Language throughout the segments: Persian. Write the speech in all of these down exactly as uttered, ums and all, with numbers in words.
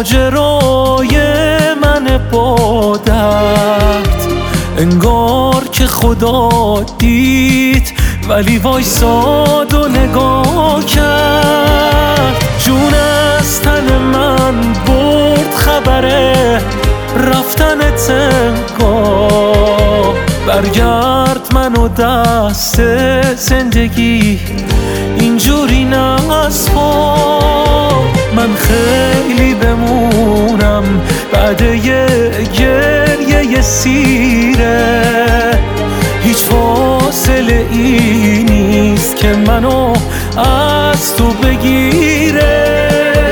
ماجرای من با درد، انگار که خدا دید ولی وایساد و نگاه کرد. جون از تن من برد خبره رفتنت انگار، برگرد منو دست زندگی اینجوری نسپار. من خیلی بمونم بعد یه گریه سیره، هیچ فاصله ای نیست که منو از تو بگیره.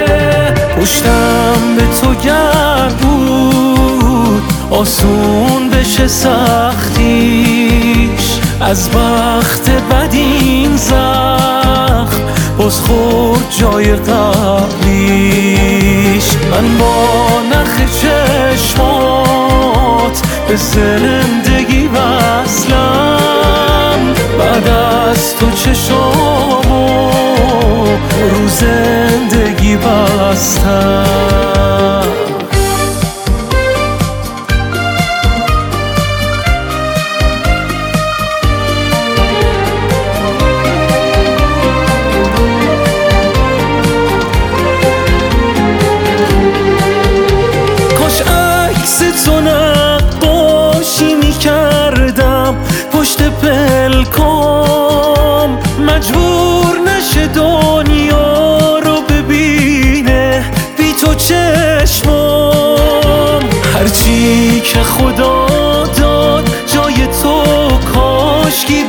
پشتم به تو گرد بود آسون بشه سختیش، از بخت بد این زخم باز خورد جای قبلیش. من با نخ چشمات به زندگی وصلم، بعد از تو چشامو رو زندگی بستم. تو نقاشی میکردم پشت پلکام، مجبور نشه دنیا رو ببینه بی تو چشمام. هرچی که خدا داد جای تو کاشکی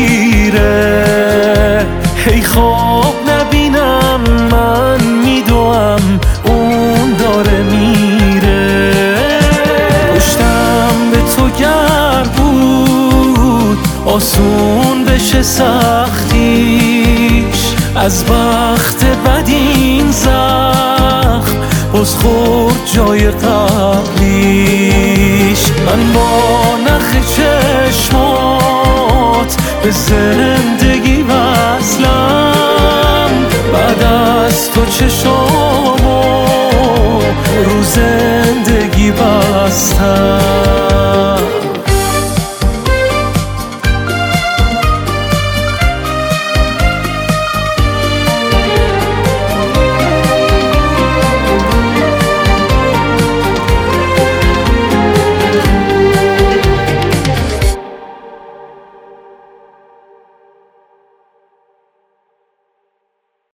بگیره، هی خواب نبینم من میدوام اون داره میره. گرد بود آسون بشه سختیش، از بخت بد این زخم باز خورد جای قبلیش. من با نخ چشمات به زندگی وصلم، بعد از تو چشم